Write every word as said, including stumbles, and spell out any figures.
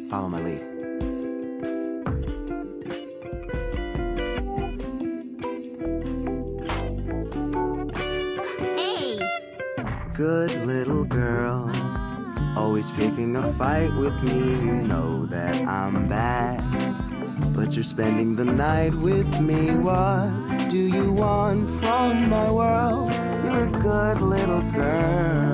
Follow my lead. Hey! Good little girl, always picking a fight with me. You know that I'm bad, but you're spending the night with me. What do you want from my world? You're a good little girl.